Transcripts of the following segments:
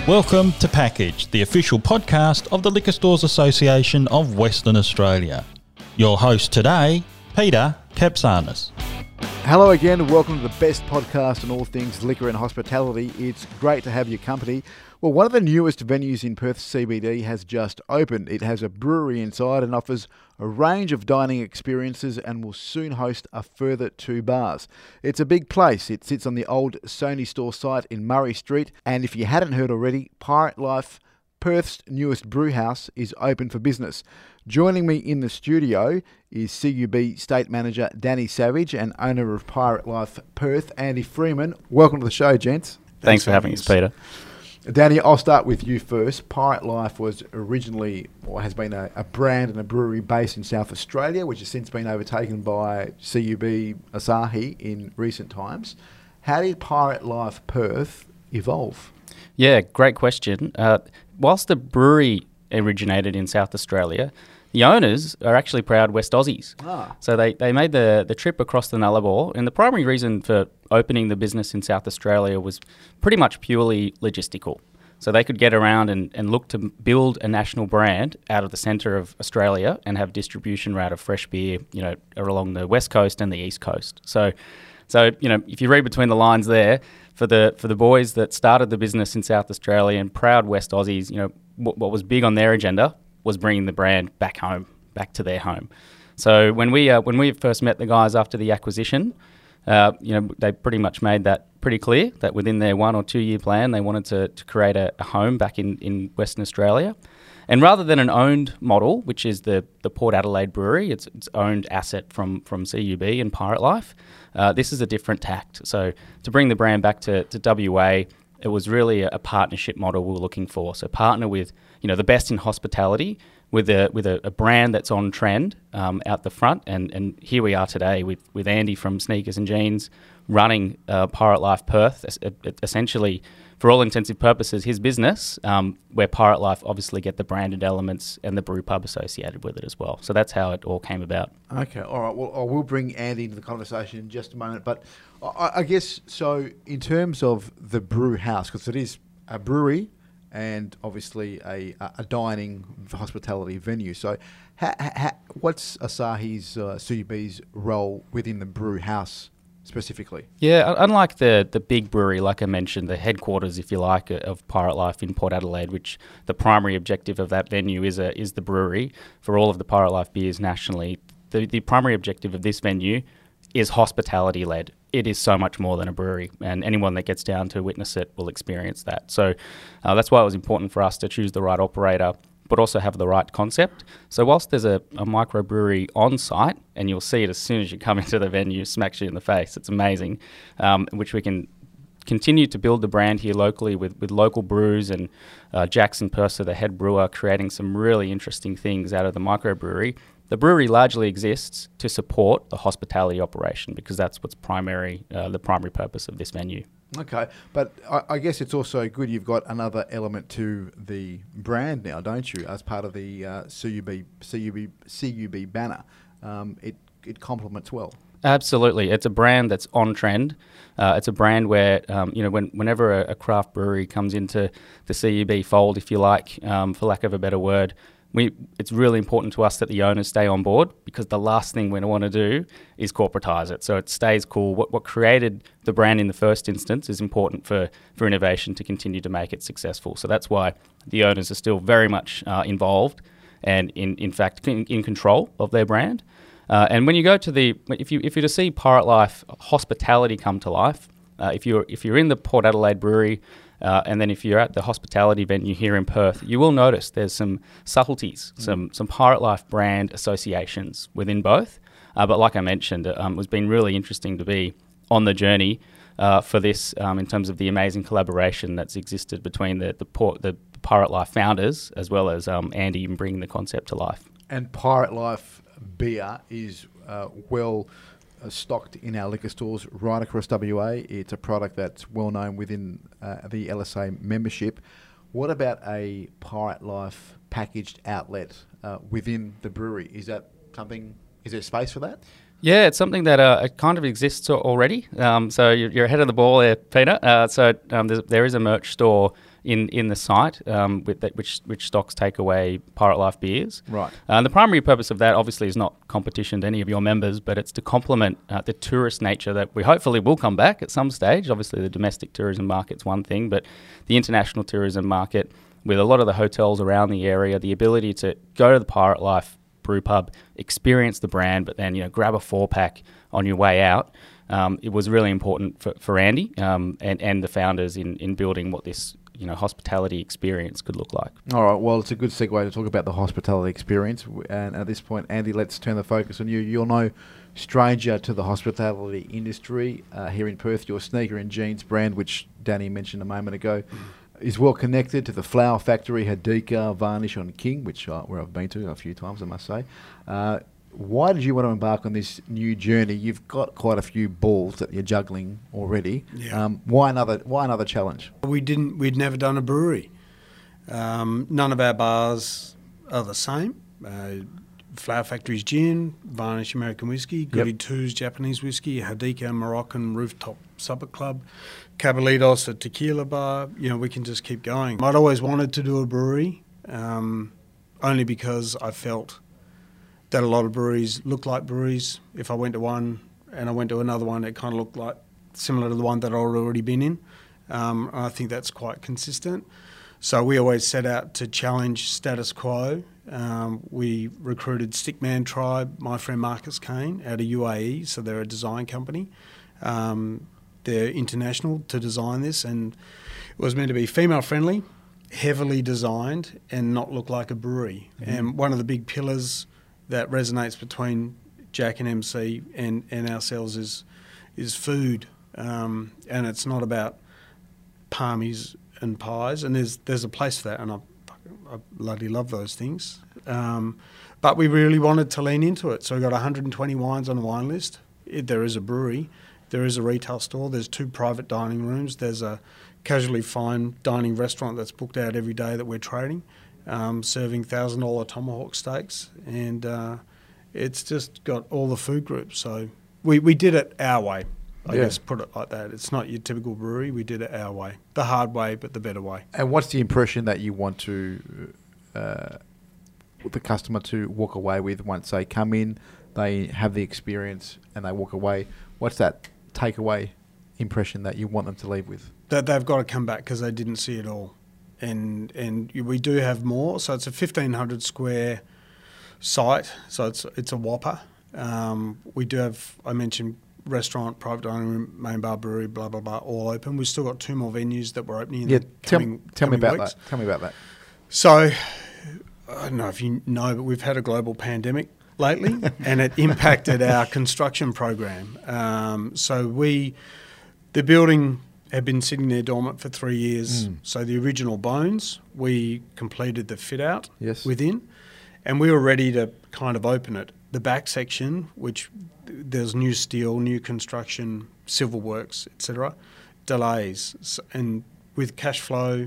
Welcome to Package, the official podcast of the Liquor Stores Association of Western Australia. Your host today, Peter Kapsanis. Hello again and welcome to the best podcast on all things liquor and hospitality. It's great to have your company. Well, one of the newest venues in Perth CBD has just opened. It has a brewery inside and offers a range of dining experiences and will soon host a further 2 bars. It's a big place. It sits on the old Sony store site in Murray Street. And if you hadn't heard already, Pirate Life, Perth's newest brew house, is open for business. Joining me in the studio is CUB State Manager Danny Savage and owner of Pirate Life Perth, Andy Freeman. Welcome to the show, gents. Thanks for having us, Peter. Danny, I'll start with you first. Pirate Life was originally, or has been a brand and a brewery based in South Australia, which has since been overtaken by CUB Asahi in recent times. How did Pirate Life Perth evolve? Yeah, great question. Whilst the brewery originated in South Australia, the owners are actually proud West Aussies. So they made the trip across the Nullarbor, and the primary reason for opening the business in South Australia was pretty much purely logistical. So they could get around and look to build a national brand out of the centre of Australia and have distribution route of fresh beer, along the west coast and the east coast. So if you read between the lines there, for the boys that started the business in South Australia and proud West Aussies, what was big on their agenda was bringing the brand back home, back to their home. So when we first met the guys after the acquisition, they pretty much made that pretty clear that within their 1 or 2 year plan, they wanted to create a home back in Western Australia. And rather than an owned model, which is the Port Adelaide Brewery, it's owned asset from CUB and Pirate Life, this is a different tact. So to bring the brand back to WA, it was really a partnership model we were looking for. So partner with the best in hospitality with a brand that's on trend out the front. And here we are today with Andy from Sneakers and Jeans running Pirate Life Perth, essentially for all intensive purposes, his business, where Pirate Life obviously get the branded elements and the brew pub associated with it as well. So that's how it all came about. Okay, all right. Well, I will bring Andy into the conversation in just a moment. But I guess, so in terms of the brew house, because it is a brewery and obviously a dining hospitality venue. So what's Asahi's, CUB's role within the brew house specifically? Yeah, unlike the big brewery, like I mentioned, the headquarters, if you like, of Pirate Life in Port Adelaide, which the primary objective of that venue is the brewery for all of the Pirate Life beers nationally. The primary objective of this venue is hospitality-led. It is so much more than a brewery, and anyone that gets down to witness it will experience that. So that's why it was important for us to choose the right operator, but also have the right concept. So whilst there's a microbrewery on site, and you'll see it as soon as you come into the venue, smacks you in the face, it's amazing, which we can continue to build the brand here locally with local brews and Jackson Purser, the head brewer, creating some really interesting things out of the microbrewery. The brewery largely exists to support the hospitality operation because that's what's the primary purpose of this venue. Okay, but I guess it's also good you've got another element to the brand now, don't you, as part of the CUB banner. It complements well. Absolutely. It's a brand that's on trend. It's a brand where, whenever a craft brewery comes into the CUB fold, if you like, for lack of a better word, it's really important to us that the owners stay on board because the last thing we want to do is corporatise it. So it stays cool. What created the brand in the first instance is important for innovation to continue to make it successful. So that's why the owners are still very much involved and in fact in control of their brand. And when you go to if you're to see Pirate Life hospitality come to life, if you're in the Port Adelaide Brewery, and then if you're at the hospitality venue here in Perth, you will notice there's some subtleties, some Pirate Life brand associations within both. But like I mentioned, it's been really interesting to be on the journey for this in terms of the amazing collaboration that's existed between the Pirate Life founders as well as Andy in bringing the concept to life. And Pirate Life beer is well stocked in our liquor stores right across WA. It's a product that's well known within the LSA membership. What about a Pirate Life packaged outlet within the brewery? Is there space for that? Yeah, it's something that it kind of exists already. So you're ahead of the ball there, Peter. There is a merch store in the site, which stocks take away Pirate Life beers. Right. The primary purpose of that obviously is not competition to any of your members, but it's to complement the tourist nature that we hopefully will come back at some stage. Obviously, the domestic tourism market's one thing, but the international tourism market, with a lot of the hotels around the area, the ability to go to the Pirate Life brew pub, experience the brand, but then grab a 4-pack on your way out. It was really important for Andy and the founders in building what this hospitality experience could look like. All right, well, it's a good segue to talk about the hospitality experience. And at this point, Andy, let's turn the focus on you. You're no stranger to the hospitality industry here in Perth. Your Sneaker and Jeans brand, which Danny mentioned a moment ago, is well connected to the Flower Factory, Hadika, Varnish on King, where I've been to a few times, I must say. Why did you want to embark on this new journey? You've got quite a few balls that you're juggling already. Yeah. Why another challenge? We'd never done a brewery. None of our bars are the same. Flower Factory's gin, Varnish American whiskey, Goody Two's Japanese whiskey, Hadika Moroccan Rooftop Supper Club, Cabalitos a tequila bar. We can just keep going. I'd always wanted to do a brewery, only because I felt that a lot of breweries look like breweries. If I went to one and I went to another one, it kind of looked like similar to the one that I'd already been in. I think that's quite consistent. So we always set out to challenge status quo. We recruited Stickman Tribe, my friend Marcus Kane, out of UAE, so they're a design company. They're international to design this, and it was meant to be female-friendly, heavily designed, and not look like a brewery. Mm-hmm. And one of the big pillars that resonates between Jack and MC and ourselves is food, and it's not about palmies and pies, and there's a place for that, and I bloody love those things. But we really wanted to lean into it, so we got 120 wines on the wine list. There is a brewery, there is a retail store, there's 2 private dining rooms, there's a casually fine dining restaurant that's booked out every day that we're trading, serving $1,000 tomahawk steaks, and it's just got all the food groups. So we did it our way. I guess put it like that. It's not your typical brewery. We did it our way, the hard way, but the better way. And what's the impression that you want to the customer to walk away with once they come in, they have the experience, and they walk away? What's that takeaway impression that you want them to leave with? That they've got to come back because they didn't see it all, and we do have more. So it's a 1,500 square site. So it's a whopper. We do have, I mentioned, restaurant, private dining room, main bar, brewery, blah, blah, blah, all open. We've still got 2 more venues that we're opening in the coming weeks. Tell me about that. So, I don't know if you know, but we've had a global pandemic lately, and it impacted our construction program. So the building had been sitting there dormant for 3 years. So the original bones, we completed the fit out within, and we were ready to kind of open it. The back section, which there's new steel, new construction, civil works, etc., delays. And with cash flow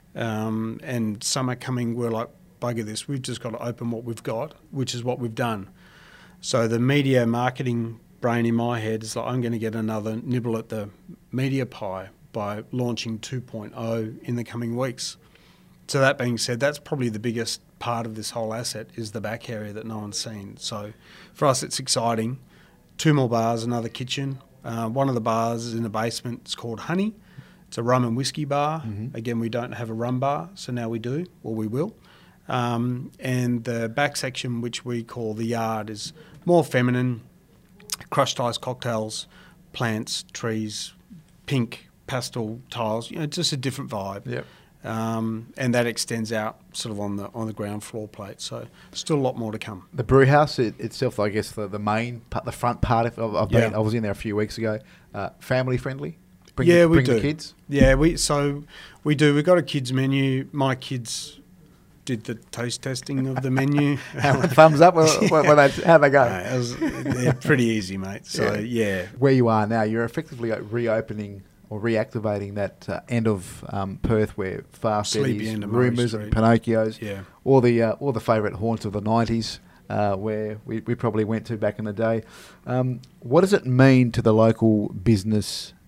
and summer coming, we're like, bugger this, we've just got to open what we've got, which is what we've done. So the media marketing brain in my head is like, I'm going to get another nibble at the media pie by launching 2.0 in the coming weeks. So that being said, that's probably the biggest part of this whole asset is the back area that no one's seen. So for us, it's exciting. 2 more bars, another kitchen. One of the bars is in the basement. It's called Honey. It's a rum and whiskey bar. Mm-hmm. Again, we don't have a rum bar, so now we do, or we will. And the back section, which we call the yard, is more feminine, crushed ice cocktails, plants, trees, pink, pastel tiles, just a different vibe. Yep. And that extends out sort of on the ground floor plate. So still a lot more to come. The brew house itself, I guess, the main part, the front part of I was in there a few weeks ago. Family friendly. Bring the kids. Yeah, we do. We've got a kids menu. My kids did the taste testing of the menu. Thumbs up. How'd they go? They're pretty easy, mate. So yeah. Where you are now, you're effectively reopening or reactivating that end of Perth where Fast Eddie's, Rumours and Pinocchio's, all the favourite haunts of the 90s where we probably went to back in the day. What does it mean to the local business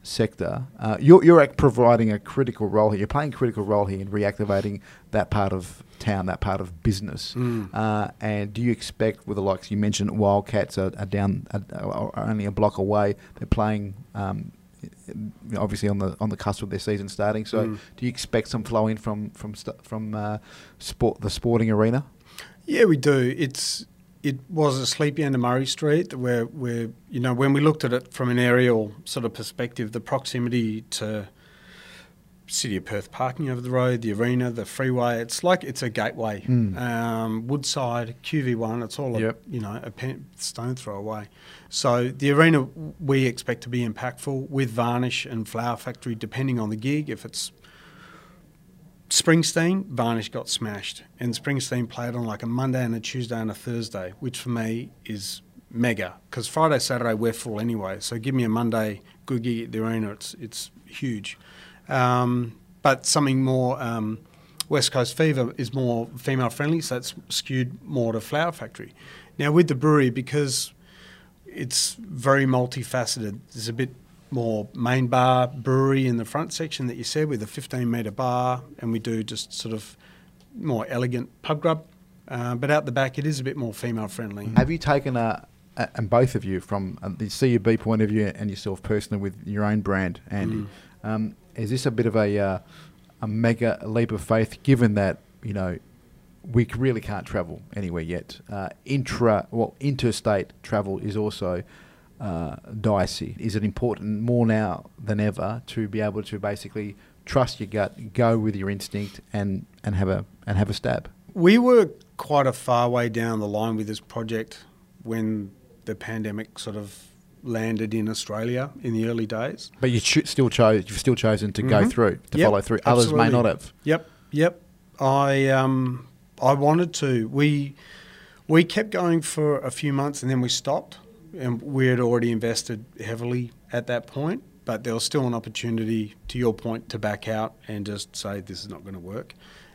sector. You're providing a critical role here. You're playing a critical role here in reactivating that part of town, that part of business. And do you expect, with the likes you mentioned, Wildcats are only a block away. They're playing obviously on the cusp of their season starting. So do you expect some flow in from the sporting arena? Yeah, we do. It was a sleepy end of Murray Street where when we looked at it from an aerial sort of perspective, the proximity to City of Perth parking over the road, the arena, the freeway, it's like it's a gateway. Woodside, QV1, it's all a stone throw away. So the arena we expect to be impactful with Varnish and Flower Factory, depending on the gig. If it's Springsteen, Varnish got smashed, and Springsteen played on like a Monday and a Tuesday and a Thursday, which for me is mega, because Friday, Saturday we're full anyway. So give me a Monday good gig at the arena, it's huge. But something more West Coast Fever is more female friendly, so it's skewed more to Flower Factory. Now with the brewery, because it's very multifaceted, there's a bit more main bar brewery in the front section that you said, with a 15-metre bar, and we do just sort of more elegant pub grub. But out the back, it is a bit more female friendly. Have you taken and both of you, from the CUB point of view and yourself personally with your own brand, Andy, is this a bit of a mega leap of faith, given that we really can't travel anywhere yet? Interstate travel is also dicey. Is it important more now than ever to be able to basically trust your gut, go with your instinct, and have a stab? We were quite a far way down the line with this project when the pandemic sort of landed in Australia in the early days. But you've still chosen to go through, to follow through. Others absolutely. may not have. Yep. I wanted to. We kept going for a few months and then we stopped. And we had already invested heavily at that point, but there was still an opportunity, to your point, to back out and just say this is not going to work.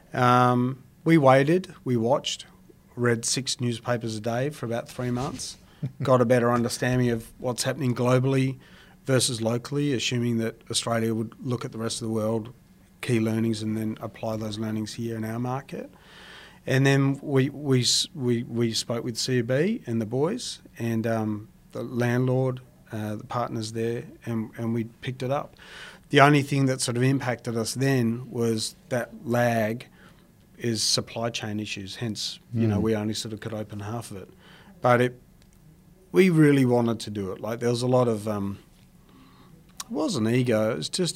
We waited, we watched, read 6 newspapers a day for about 3 months, got a better understanding of what's happening globally versus locally, assuming that Australia would look at the rest of the world, key learnings, and then apply those learnings here in our market. And then we spoke with CUB and the boys and the landlord, the partners there, and we picked it up. The only thing that sort of impacted us then was that lag is supply chain issues. Hence, we only sort of could open half of it. But we really wanted to do it. Like there was a lot of, it wasn't ego.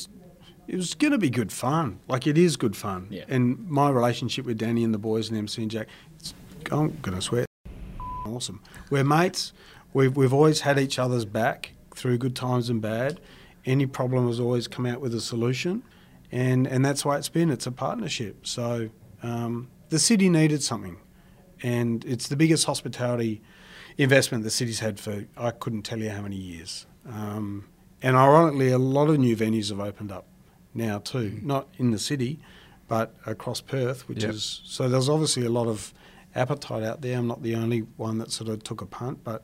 It was going to be good fun. Like it is good fun. Yeah. And my relationship with Danny and the boys and MC and Jack, I'm going to swear, awesome. We're mates. We've always had each other's back through good times and bad. Any problem has always come out with a solution. And that's why it's been. It's a partnership. So the city needed something. And it's the biggest hospitality investment the city's had for, I couldn't tell you how many years. And ironically, a lot of new venues have opened up now too, not in the city, but across Perth, which is, so there's obviously a lot of appetite out there. I'm not the only one that sort of took a punt, but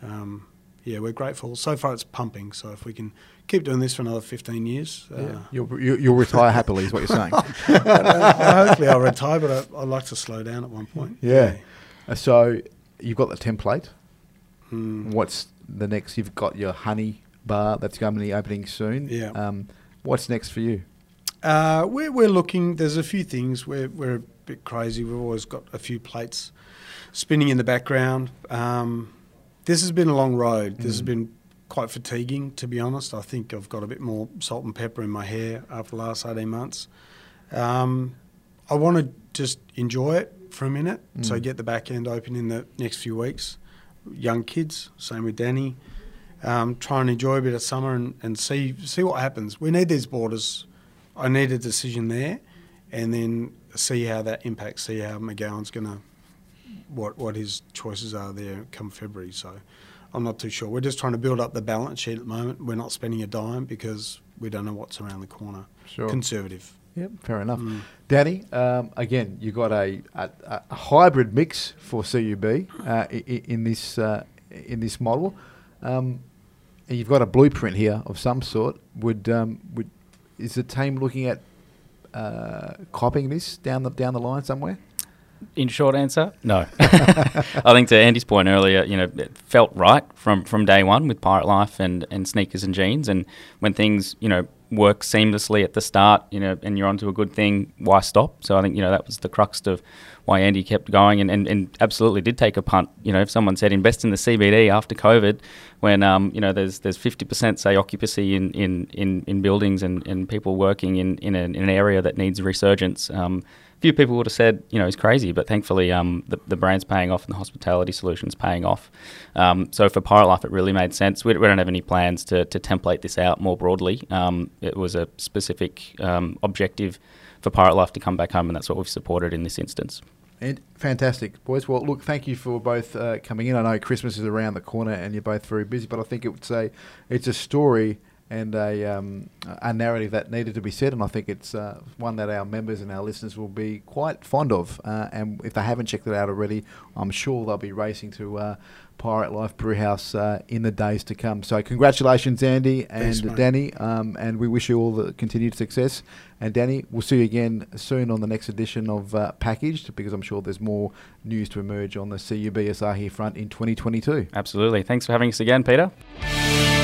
we're grateful. So far it's pumping, so if we can keep doing this for another 15 years. You'll retire happily is what you're saying. Hopefully I'll retire, but I'd like to slow down at one point. Yeah. So you've got the template. What's the next? You've got your honey bar that's going to be opening soon. Yeah. What's next for you? We're looking. There's a few things. We're a bit crazy. We've always got a few plates spinning in the background. This has been a long road. This has been quite fatiguing, to be honest. I think I've got a bit more salt and pepper in my hair after the last 18 months. I want to just enjoy it for a minute. So get the back end open in the next few weeks. Young kids, same with Danny. Try and enjoy a bit of summer and see what happens. We need these borders. I need a decision there, and then see how that impacts, see how McGowan's going to, what his choices are there come February. So I'm not too sure. We're just trying to build up the balance sheet at the moment. We're not spending a dime because we don't know what's around the corner. Sure. Conservative. Yep, fair enough. Danny, again, you've got a hybrid mix for CUB in this model. you've got a blueprint here of some sort. Is the team looking at copying this down the line somewhere? In short answer, no. I think to Andy's point earlier, it felt right from day one with Pirate Life and Sneakers and Jeans. And when things, work seamlessly at the start, and you're onto a good thing, why stop? So I think, that was the crux of why Andy kept going and absolutely did take a punt. If someone said invest in the CBD after COVID, when, there's 50%, say, occupancy in buildings and people working in an area that needs a resurgence, few people would have said, he's crazy, but thankfully the brand's paying off and the hospitality solution's paying off. So for Pirate Life, it really made sense. We don't have any plans to template this out more broadly. It was a specific objective for Pirate Life to come back home, and that's what we've supported in this instance. And fantastic, boys. Well, look, thank you for both coming in. I know Christmas is around the corner and you're both very busy, but I think it's a story and a narrative that needed to be said, and I think it's one that our members and our listeners will be quite fond of. And if they haven't checked it out already, I'm sure they'll be racing to Pirate Life Brewhouse in the days to come. So congratulations, Andy and Thanks, Danny, and we wish you all the continued success. And Danny, we'll see you again soon on the next edition of Packaged, because I'm sure there's more news to emerge on the CUB Asahi front in 2022. Absolutely. Thanks for having us again, Peter.